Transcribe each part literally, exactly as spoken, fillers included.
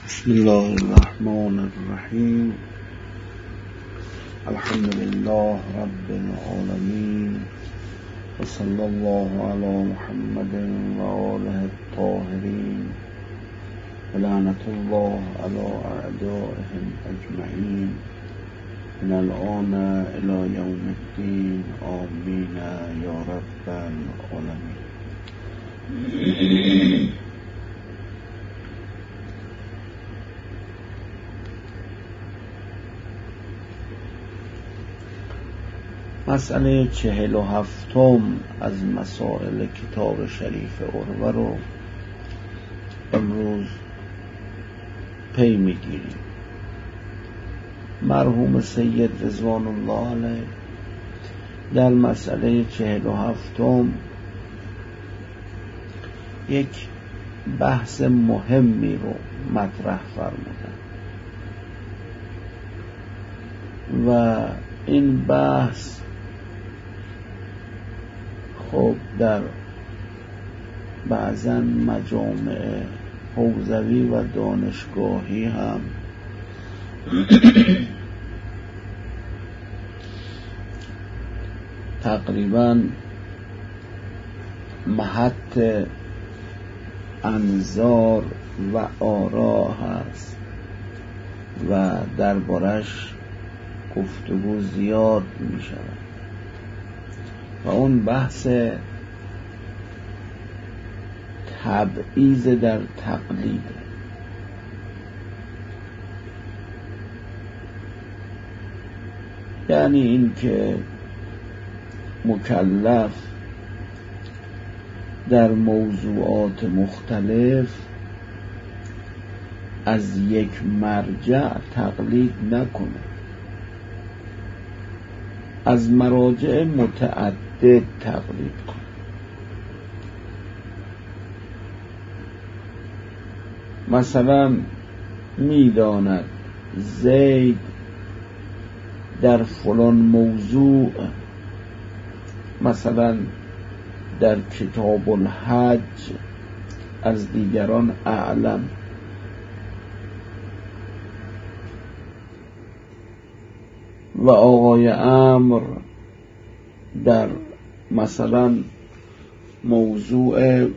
بسم الله الرحمن الرحیم. الحمد لله رب العالمین و صلی الله علی محمد و آله الطاهرین و لعنت الله علی اعدائهم اجمعین من الآن الی یوم الدین آمین یا رب العالمین. مسئله چهل و هفتم از مسائل کتاب شریف عروه رو امروز پی میگیریم. مرحوم سید رضوان الله علیه در مسئله چهل و هفتم یک بحث مهمی رو مطرح فرمودن و این بحث خب در بعضا مجامع حوزوی و دانشگاهی هم تقریبا محط انظار و آرا هست و دربارش گفتگو زیاد می شود و اون بحث تبعیض در تقلید. یعنی این که مکلف در موضوعات مختلف از یک مرجع تقلید نکنه، از مراجع متعدد تقلید کنه. مثلا میداند زید در فلان موضوع، مثلا در کتاب الحج، از دیگران اعلم، و آقای عمرو در مثلا موضوع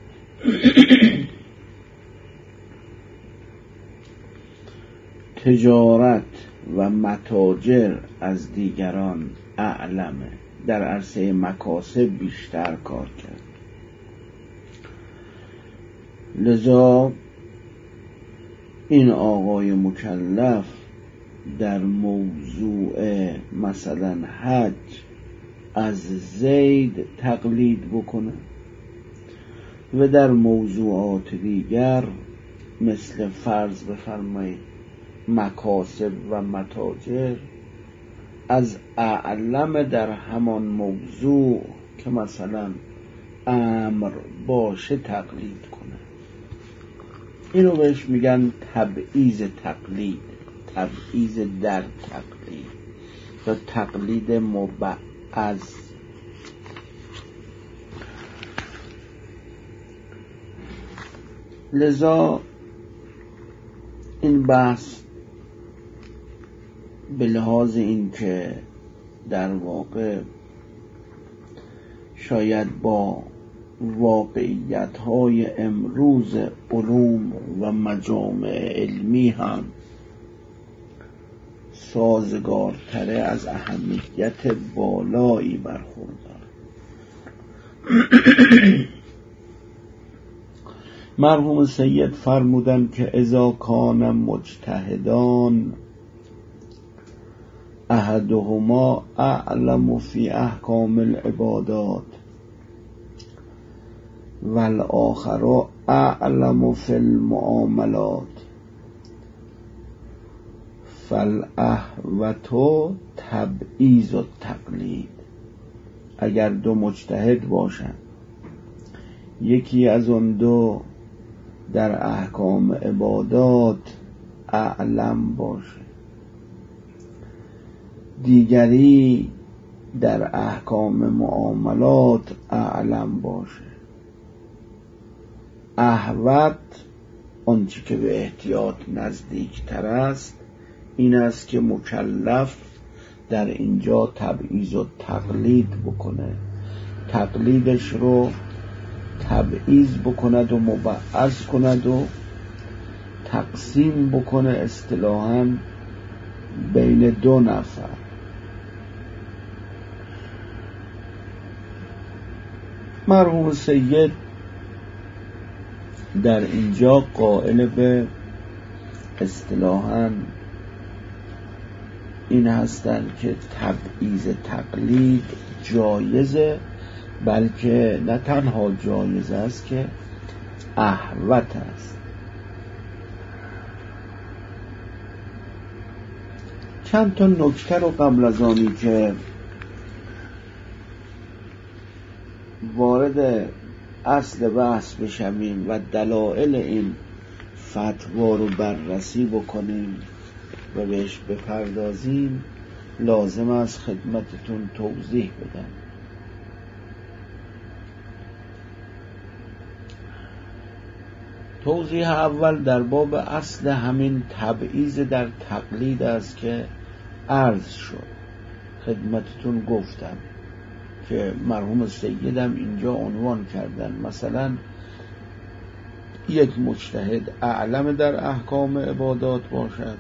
تجارت و متاجر از دیگران اعلمه، در عرصه مکاسب بیشتر کار کرد. لذا این آقای مکلف در موضوع مثلا حج از زید تقلید بکنه و در موضوعات دیگر مثل فرض بفرمایید مکاسب و متاجر از اعلم در همان موضوع که مثلا امر باشه تقلید کنه. اینو بهش میگن تبعیض تقلید، تبعیض در تقلید و تقلید مبعض. لذا این بحث به لحاظ این که در واقع شاید با واقعیت‌های امروز علوم و مجامع علمی هم سازگارتره، از اهمیت بالایی برخوردار. مرحوم سید فرمودن که اذا کان مجتهدان احدهما اعلم فی احکام العبادات والآخر اعلم فی المعاملات فالاحوط تبعیض و تقلید. اگر دو مجتهد باشند، یکی از اون دو در احکام عبادات اعلم باشه، دیگری در احکام معاملات اعلم باشه، احوط آنچه که به احتیاط نزدیک تر است این است که مکلف در اینجا تبعیض و تقلید بکنه، تقلیدش رو تبعیض بکند و مبعض کند و تقسیم بکنه اصطلاحاً بین دو نفر. مرحوم سید در اینجا قائل به اصطلاحاً این هستند که تبعیض تقلید جایزه، بلکه نه تنها جایز است که احوط است. چند تا نکته رو قبل از آنی که وارد اصل بحث بشویم و دلایل این فتوا رو بررسی بکنیم و بهش بپردازیم لازم است خدمتتون توضیح بدم. توضیح اول در باب اصل همین تبعیض در تقلید است که عرض شد. خدمتتون گفتم که مرحوم سیدم اینجا عنوان کردن مثلا یک مجتهد اعلم در احکام عبادات باشد،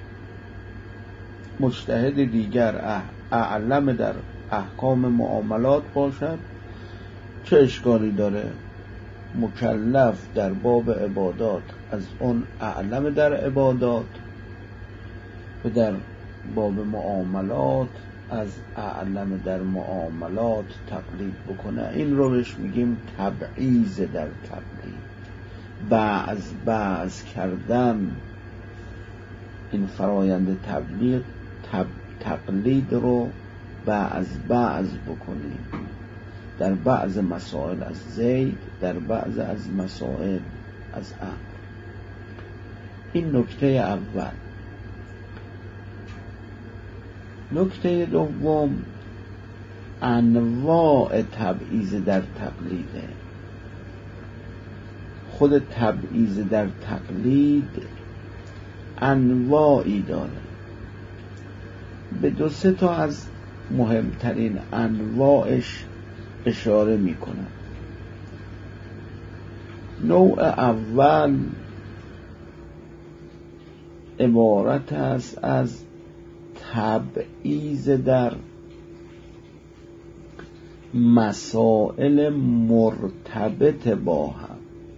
مجتهد دیگر اعلم در احکام معاملات باشد، چه اشکالی داره؟ مکلف در باب عبادات از اون اعلم در عبادات و در باب معاملات از اعلم در معاملات تقلید بکنه. این رو بهش میگیم تبعیض در تقلید، بعض بعض کردن. این فرایند تبلیغ تب تقلید رو بعض بعض بکنیم، در بعض مسائل از زید، در بعض از مسائل از عمرو. این نکته اول. نکته دوم انواع تبعیض در تقلیده. خود تبعیض در تقلید انواعی داره. به دو سه تا از مهمترین انواعش اشاره می کنم. نوع اول عبارت است از تبعیض در مسائل مرتبط با هم.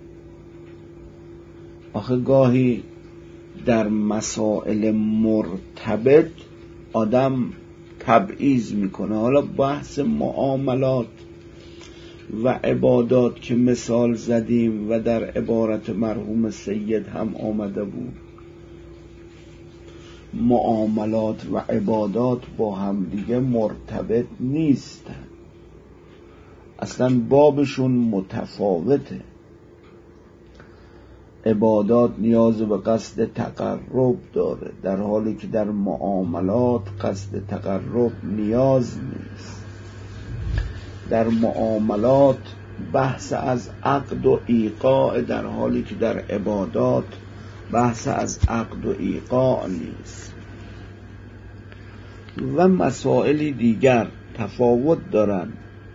آخه گاهی در مسائل مرتبط آدم تبعیض میکنه. حالا بحث معاملات و عبادات که مثال زدیم و در عبارت مرحوم سید هم آمده بود، معاملات و عبادات با هم دیگه مرتبط نیستن، اصلا بابشون متفاوته. عبادات نیاز به قصد تقرب داره، در حالی که در معاملات قصد تقرب نیاز نیست. در معاملات بحث از عقد و ایقاع، در حالی که در عبادات بحث از عقد و ایقاع نیست. و مسائلی دیگر تفاوت دارن،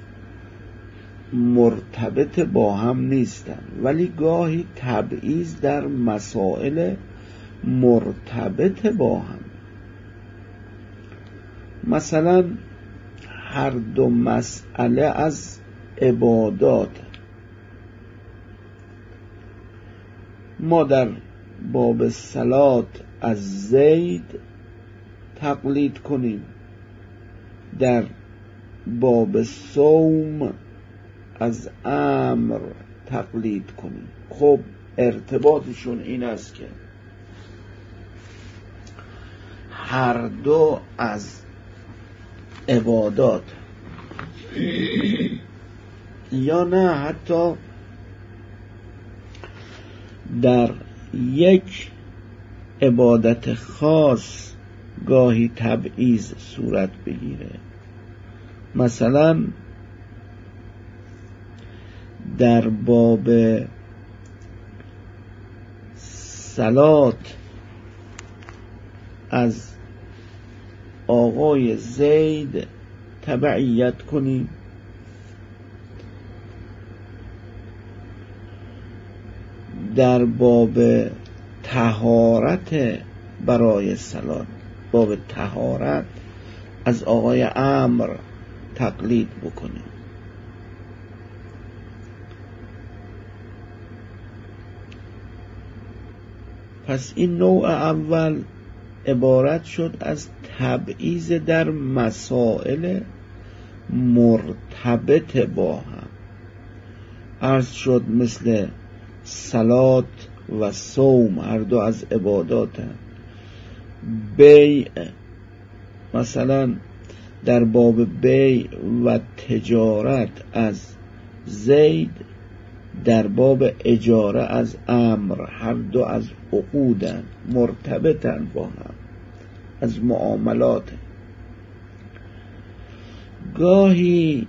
مرتبط با هم نیستن، ولی گاهی تبعیض در مسائل مرتبط با هم. مثلا هر دو مسئله از عبادات، ما در باب صلات از زید تقلید کنیم، در باب صوم از امر تقلید کنیم. خب ارتباطشون این است که هر دو از عبادات یا نه حتی در یک عبادت خاص گاهی تبعیض صورت بگیره. مثلا در باب صلات از آقای زید تبعیت کنیم، در باب طهارت برای صلات، باب طهارت از آقای عمرو تقلید بکنیم. پس این نوع اول عبارت شد از تبعیض در مسائل مرتبط با هم. عرض شد مثل صلات و صوم هر دو از عبادات هم. بیع مثلا در باب بیع و تجارت از زید، در باب اجاره از عمرو، هر دو از عقودن، مرتبطن با هم، از معاملات. گاهی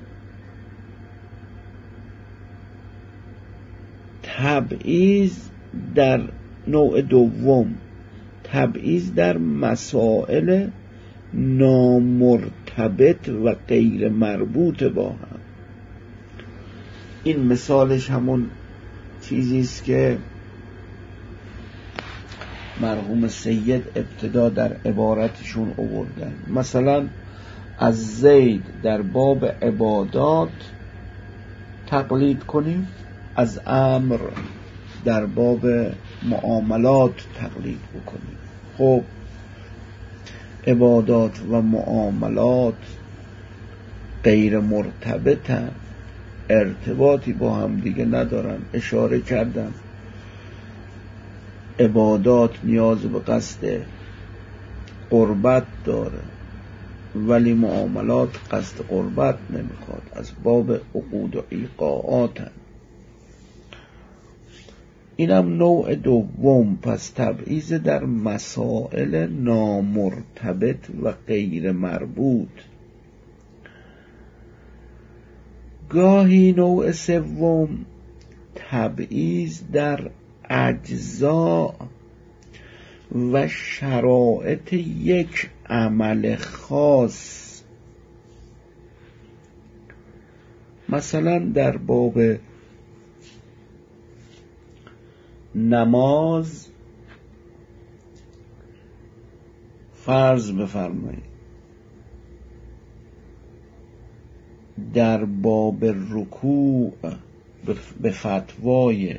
تبعیض در نوع دوم، تبعیض در مسائل نامرتبط و غیر مربوط با هم. این مثالش همون چیزی است که مرحوم سید ابتدا در عبارتشون آوردن. مثلا از زید در باب عبادات تقلید کنیم، از عمرو در باب معاملات تقلید بکنیم. خب عبادات و معاملات غیر مرتبطن، ارتباطی با هم دیگه ندارن. اشاره کردم عبادات نیاز به قصد قربت داره ولی معاملات قصد قربت نمیخواد، از باب عقود و ایقاعات هم. اینم نوع دوم. پس تبعیض در مسائل نامرتبط و غیر مربوط. گاهی نوع سوم تبعیض در اجزا و شرایط یک عمل خاص. مثلا در باب نماز فرض بفرمایید، در باب رکوع به فتوای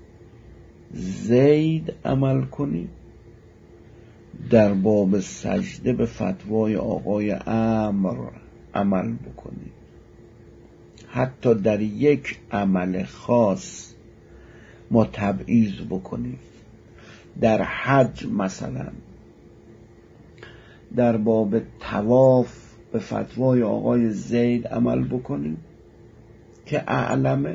زید عمل کنیم، در باب سجده به فتوای آقای عمرو عمل بکنیم. حتی در یک عمل خاص ما تبعیض بکنیم. در حج مثلا در باب طواف به فتوای آقای زید عمل بکنیم که اعلمه،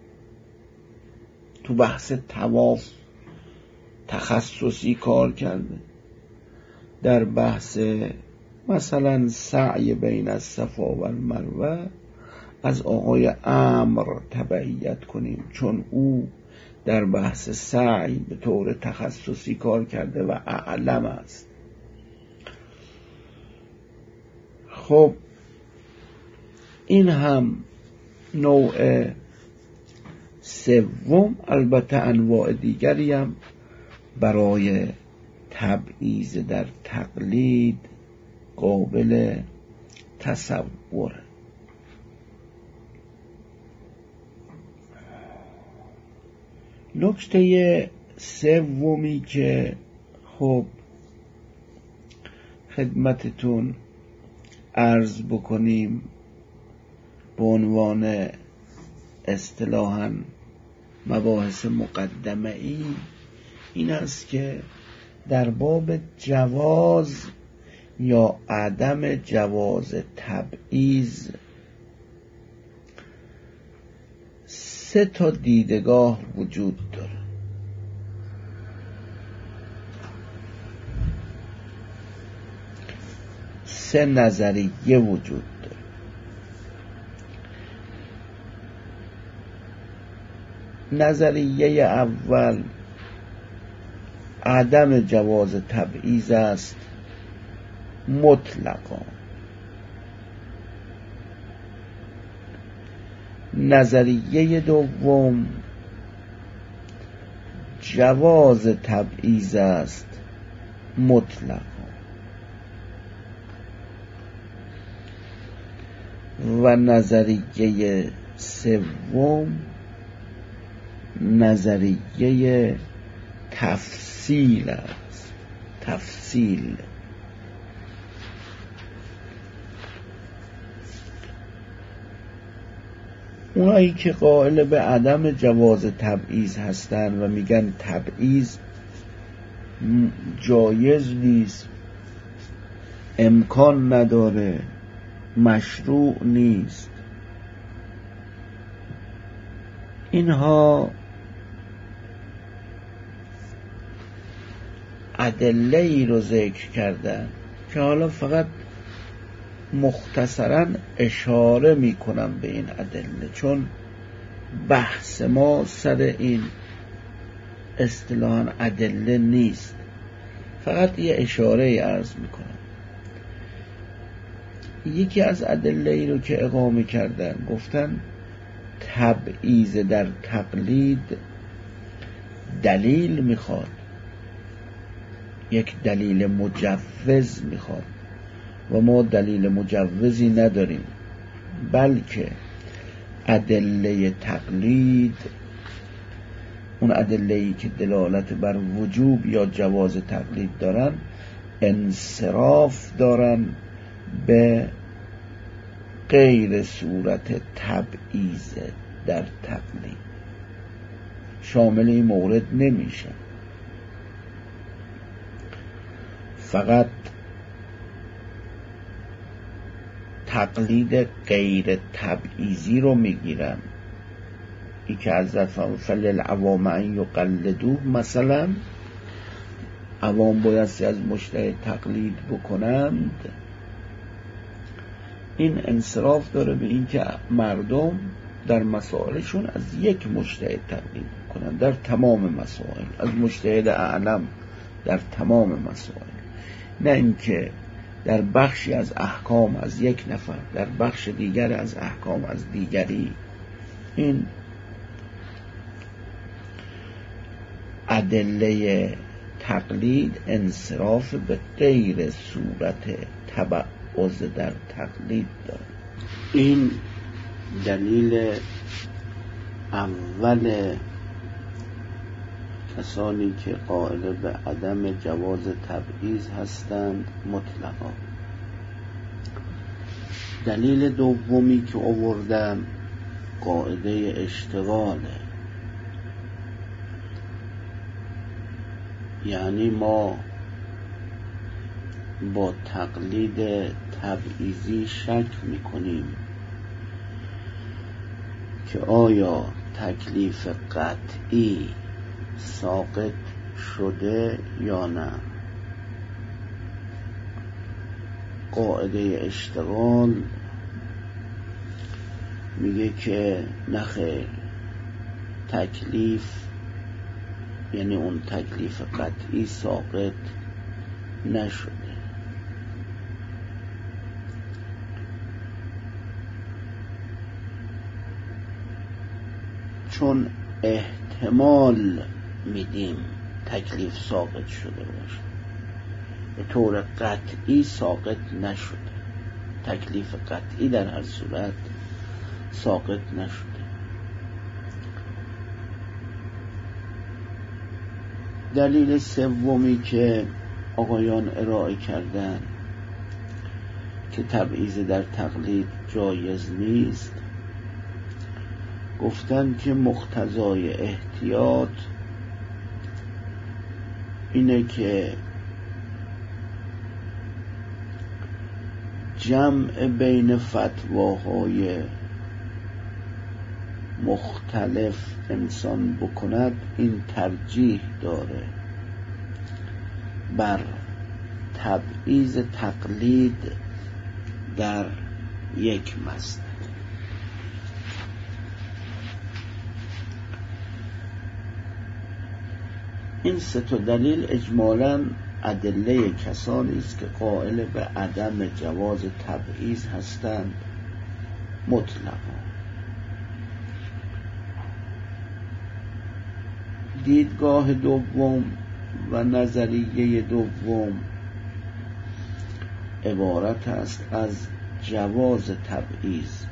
تو بحث طواف تخصصی کار کرده. در بحث مثلا سعی بین الصفا و المروه از آقای عمرو تبعیت کنیم، چون او در بحث سعی به طور تخصصی کار کرده و اعلم است. خب این هم نوع سوم. البته انواع دیگری هم برای تبعیض در تقلید قابل تصوره. نکته سومی که خب خدمتتون عرض بکنیم به عنوان اصطلاحاً مباحث مقدمه ای، این است که در باب جواز یا عدم جواز تبعیض سه تا دیدگاه وجود داره. سه نظریه وجود داره. نظریه اول عدم جواز تبعیض است مطلقا. نظریه دوم جواز تبعیض است مطلقا. و نظریه سوم نظریه تفصیل است. تفصیل اونایی که قائل به عدم جواز تبعیض هستند و میگن تبعیض جایز نیست، امکان نداره، مشروع نیست، اینها ادله ای رو ذکر کردن که حالا فقط مختصراً اشاره میکنم به این ادله، چون بحث ما سر این اصطلاحاً ادله نیست، فقط یه اشاره ای عرض میکنم. یکی از ادله ای رو که اقامه کردن گفتن تبعیض در تقلید دلیل میخواد، یک دلیل مجوز میخواد و ما دلیل مجوزی نداریم، بلکه ادله تقلید، اون ادله‌ای که دلالت بر وجوب یا جواز تقلید دارن، انصراف دارن به غیر صورت تبعیض در تقلید، شامل این مورد نمیشه. فقط تقلید غیر تبعیضی رو میگیرن، ای که حضرت فرمود فللعوام ان یقلدوه، مثلا عوام بایستی از مجتهد تقلید بکنند. این انصراف داره به این که مردم در مسائلشون از یک مجتهد تقلید بکنند در تمام مسائل، از مجتهد اعلم در تمام مسائل، نه اینکه در بخشی از احکام از یک نفر، در بخش دیگر از احکام از دیگری. این ادله تقلید انصراف به غیر صورت تبعض در تقلید داره. این دلیل اول کسانی که قائل به عدم جواز تبعیض هستند مطلقا. دلیل دومی که آوردم قاعده اشتغاله، یعنی ما با تقلید تبعیضی شک میکنیم که آیا تکلیف قطعی ساقط شده یا نه. قاعده اشتغال میگه که نخیر، تکلیف یعنی اون تکلیف قطعی ساقط نشده، چون احتمال میدیم تکلیف ساقط شده باشه، به طور قطعی ساقط نشده، تکلیف قطعی در هر صورت ساقط نشده. دلیل سومی که آقایان ارائه کردن که تبعیض در تقلید جایز نیست، گفتن که مقتضای احتیاط اینه که جمع بین فتواهای مختلف انسان بکند، این ترجیح داره بر تبعیض تقلید در یک مسئله. این سه تا دلیل اجمالاً ادله کسانی است که قائل به عدم جواز تبعیض هستند مطلقاً. دیدگاه دوم و نظریه دوم عبارت است از جواز تبعیض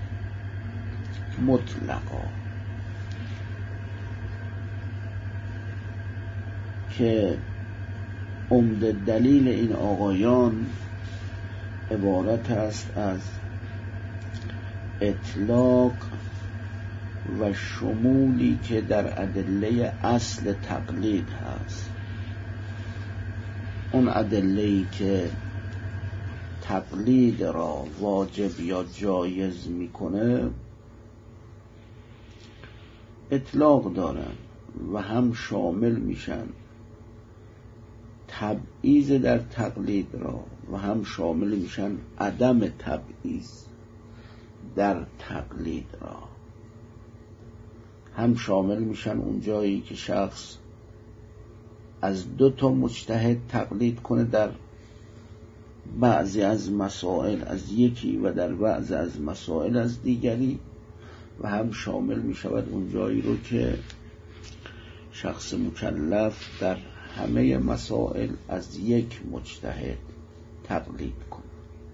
مطلقاً که عمده دلیل این آقایان عبارت است از اطلاق و شمولی که در ادله اصل تقلید هست. اون ادله‌ای که تقلید را واجب یا جایز میکنه اطلاق دارن و هم شامل میشن تبعیض در تقلید را و هم شامل میشن عدم تبعیض در تقلید را. هم شامل میشن اون جایی که شخص از دو تا مجتهد تقلید کنه در بعضی از مسائل از یکی و در بعضی از مسائل از دیگری، و هم شامل میشود اون جایی رو که شخص مکلف در همه مسائل از یک مجتهد تقلید کنه.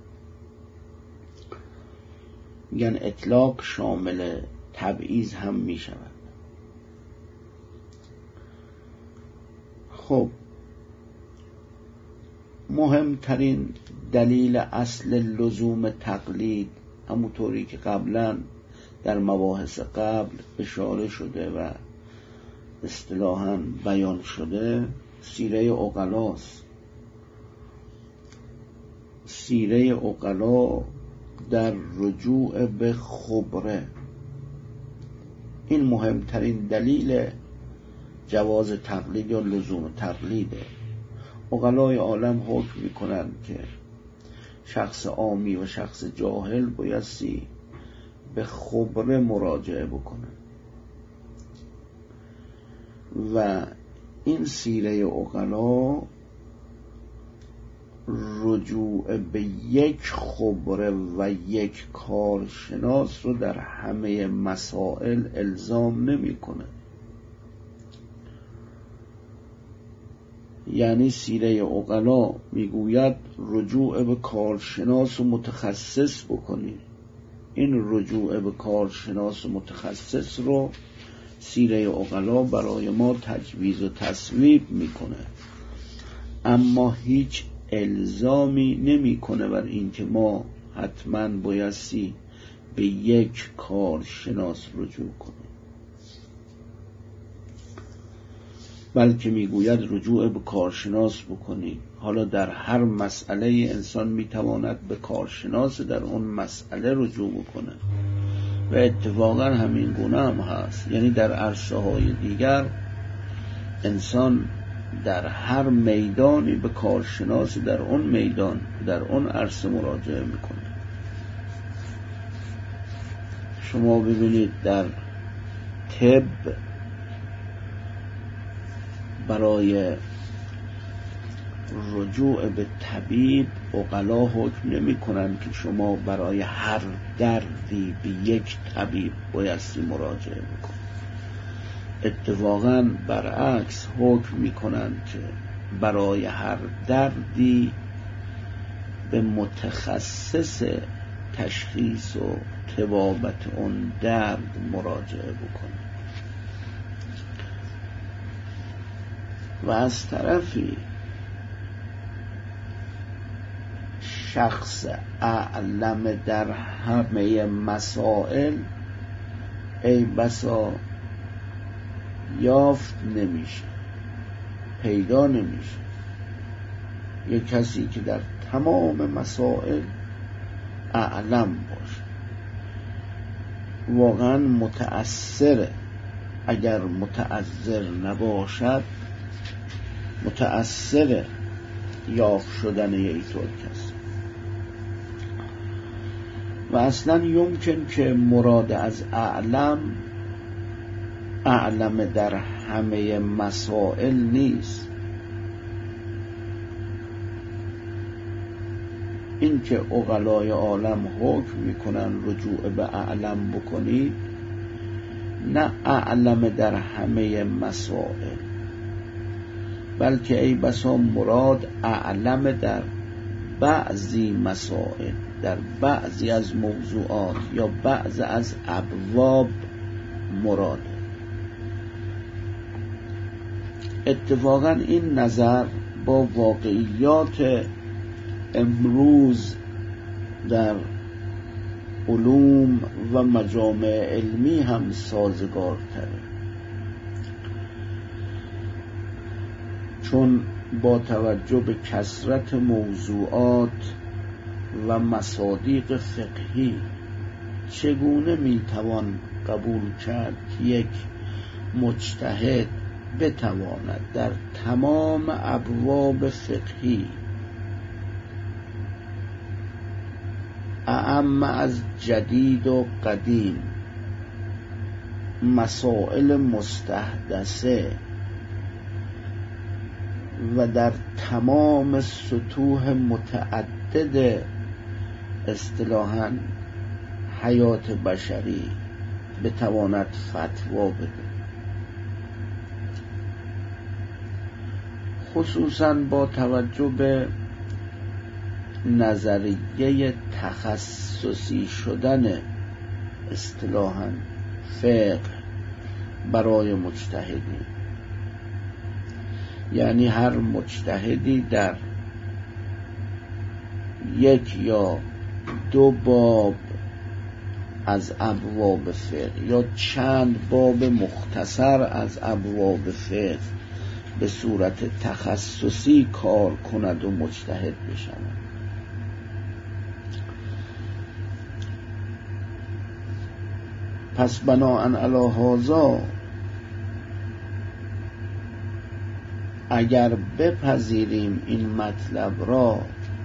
میگن اطلاق شامل تبعیض هم میشود. خب مهمترین دلیل اصل لزوم تقلید، همونطوری که قبلا در مباحث قبل اشاره شده و اصطلاحاً بیان شده، سیره عقلاست. سیره عقلا در رجوع به خبره، این مهمترین دلیل جواز تقلید یا لزوم تقلیده. عقلای عالم حکم میکنند که شخص عامی و شخص جاهل بایستی به خبره مراجعه بکنه و این سیره عقلا رجوع به یک خبره و یک کارشناس رو در همه مسائل الزام نمیکنه. یعنی سیره عقلا میگوید رجوع به کارشناس و متخصص بکنی. این رجوع به کارشناس و متخصص رو سیره عقلا برای ما تجویز و تصویب میکنه، اما هیچ الزامی نمیکنه بر این که ما حتما بایستی به یک کارشناس رجوع کنیم، بلکه میگوید رجوع به کارشناس بکنید. حالا در هر مسئله انسان میتواند به کارشناس در اون مسئله رجوع بکنه و اتفاقا همین گونه هم هست. یعنی در عرصه های دیگر انسان در هر میدانی به کارشناس در اون میدان در اون عرصه مراجعه میکنه. شما ببینید در طب برای رجوع به طبیب عقلا حکم نمی کنند که شما برای هر دردی به یک طبیب بایستی مراجعه بکنید. اتفاقاً برعکس حکم می کنند که برای هر دردی به متخصص تشخیص و طبابت اون درد مراجعه بکنید. و از طرفی شخص اعلم در همه مسائل ای بسا یافت نمیشه، پیدا نمیشه. یک کسی که در تمام مسائل اعلم باشه واقعا متأثره. اگر متأثر نباشد متأثر یافت شدن یک طور کسی. و اصلا یمکن که مراد از اعلم اعلم در همه مسائل نیست. این که عقلای عالم حکم میکنن رجوع به اعلم بکنید، نه اعلم در همه مسائل، بلکه ای بسا مراد اعلم در بعضی مسائل، در بعضی از موضوعات یا بعض از ابواب مراد. اتفاقا این نظر با واقعیات امروز در علوم و مجامع علمی هم سازگارتره، چون با توجه به کثرت موضوعات و مصادیق فقهی چگونه میتوان قبول کرد که یک مجتهد بتواند در تمام ابواب فقهی اعم از جدید و قدیم، مسائل مستحدثه و در تمام سطوح متعدد اصطلاحاً حیات بشری بتواند فتوا بده، خصوصاً با توجه به نظریه تخصصی شدن اصطلاحاً فقه برای مجتهدین. یعنی هر مجتهدی در یک یا دو باب از ابواب فقه یا چند باب مختصر از ابواب فقه به صورت تخصصی کار کند و مجتهد بشود. پس بناءً علی هذا اگر بپذیریم این مطلب را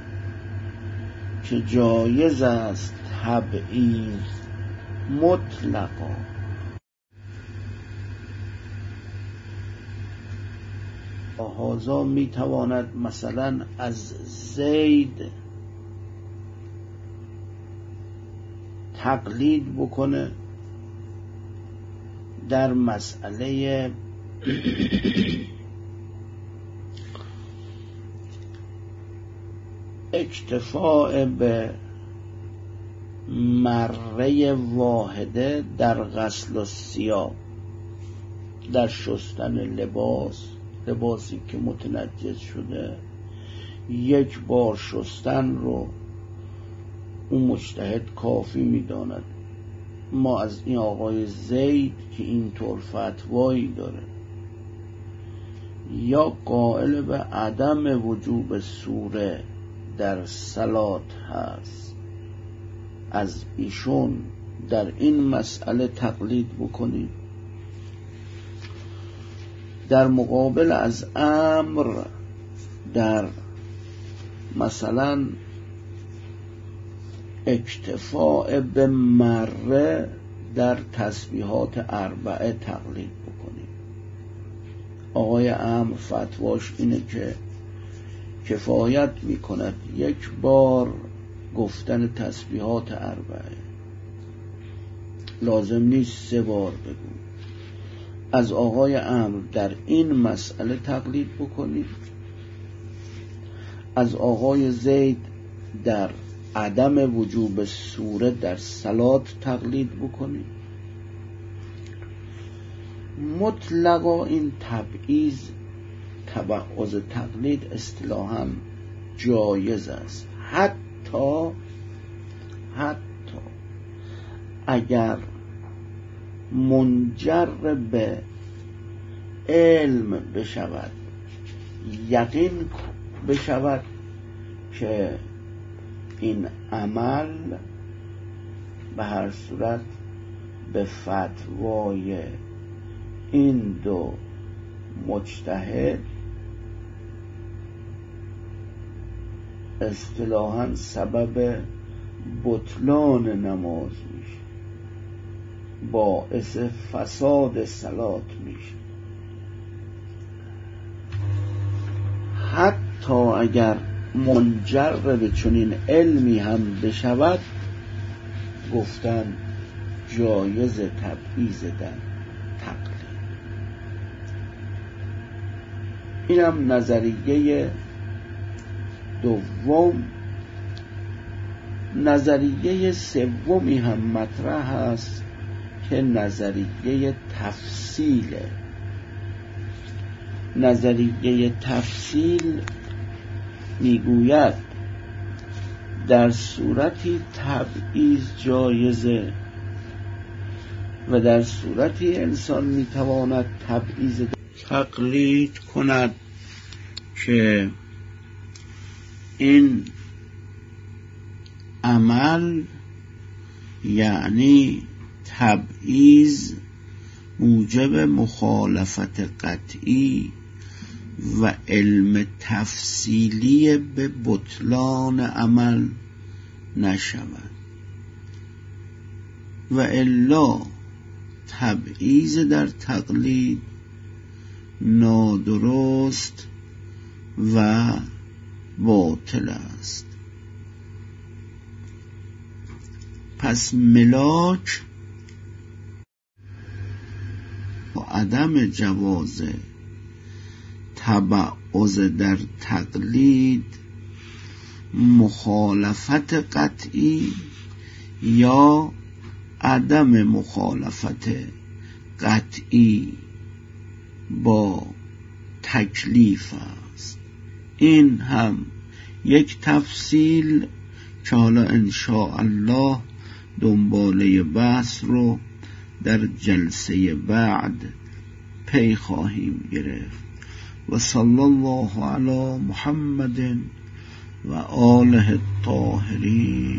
که جایز است تبعیض مطلقا، هذا میتواند مثلا از زید تقلید بکنه در مسئله اکتفاء به مره واحده در غسل الثیاب، در شستن لباس، لباسی که متنجس شده یک بار شستن رو اون مجتهد کافی میداند. ما از این آقای زید که اینطور فتوایی داره یا قائل به عدم وجوب سوره در صلات هست، از ایشون در این مسئله تقلید بکنید. در مقابل از امر در مثلا اکتفاء به مره در تسبیحات اربعه تقلید بکنید. آقای امر فتواش اینه که کفایت میکند یک بار گفتن تسبیحات اربعه، لازم نیست سه بار بگو. از آقای امر در این مسئله تقلید بکنید، از آقای زید در عدم وجوب سوره در صلات تقلید بکنید. مطلقا این تبعیض تبعض تقلید اصطلاحاً جایز است، حتی حتی اگر منجر به علم بشود، یقین بشود که این عمل به هر صورت به فتوای این دو مجتهد اصطلاحاً سبب بطلان نماز میشه، باعث فساد صلات میشه. حتی اگر منجر به چنین علمی هم بشود گفتن جایز تبعیض در تقلید. اینم نظریه دوم. نظریه سومی هم مطرح است که نظریه تفصیله. نظریه تفصیل میگوید در صورتی تبعیض جایزه و در صورتی انسان میتواند تبعیض تقلید کند که این عمل یعنی تبعیض موجب مخالفت قطعی و علم تفصیلی به بطلان عمل نشود و الا تبعیض در تقلید نادرست و باطل است. پس ملاک و عدم جواز تبعض در تقلید مخالفت قطعی یا عدم مخالفت قطعی با تکلیف است. این هم یک تفصیل که حالا انشاء الله دنباله بحث رو در جلسه بعد پی خواهیم گرفت. و صلی الله علی محمد و آله الطاهرین.